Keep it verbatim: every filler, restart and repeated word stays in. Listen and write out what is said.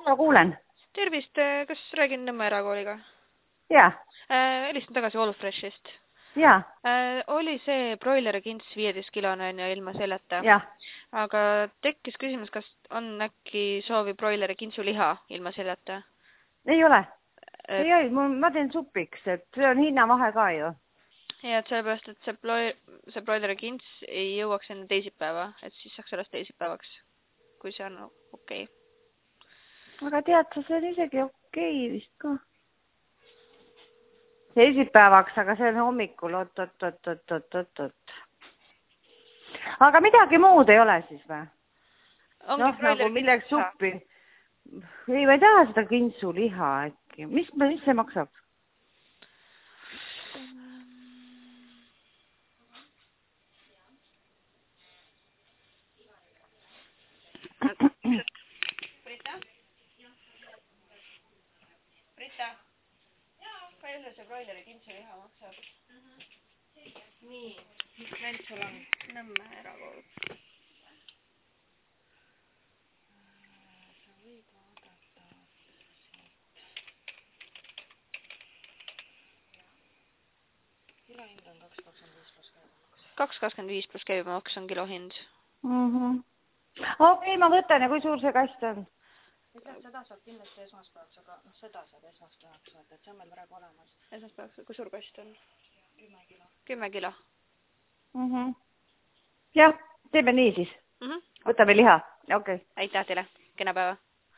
ma kuulen. Tervist, kas räägin Nõmme erakooliga? Jaa. Helistan tagasi Allfreshist. Jaa. Oli see broileri kints viieteist kilone ja ilma seljata. Jaa. Aga tekkis küsimus, kas on äkki soovi broileri kintsu liha ilma seljata? Ei ole. Ei ole, ma teen supiks, et see on hinnavahe ka ju. Ja, et sellepärast, et see, see broileri kints ei jõuaks enne teisipäeva, et siis saaks sellest teisipäevaks, kui see on okei. Okay. Aga tead, see on isegi okei okay vist ka. Teisipäevaks, aga see on hommikul, oot, oot, oot, oot, oot, oot, oot. Aga midagi muud ei ole siis või? Noh, nagu milleks suppi. Ei, ma ei taha seda kintsuliha äkki. Mis, mis see maksab? Brita? Brita? Palju see broileri kintsuliha maksab? Nii, mis vend sul on? Nõmme erakool. Sa võid vaadata. Kilohind on kaks kakskümmend viis pluss käibemaks. kaks kakskümmend viis pluss käibemaks on kilohind. Mhm. Okei, ma võtan ja kui suur see kast on? Seda saab kindlasti esmaspäevaks, aga no, seda saab esmaspäevaks saada, et see on meil praegu olemas. Esmaspäevaks, kui suur kast on? Kümme kilo. Kümme kilo. Mhm. Jah, teeme nii siis. Mhm. Võtame liha. Okei. Aitäh teile. Kena päeva.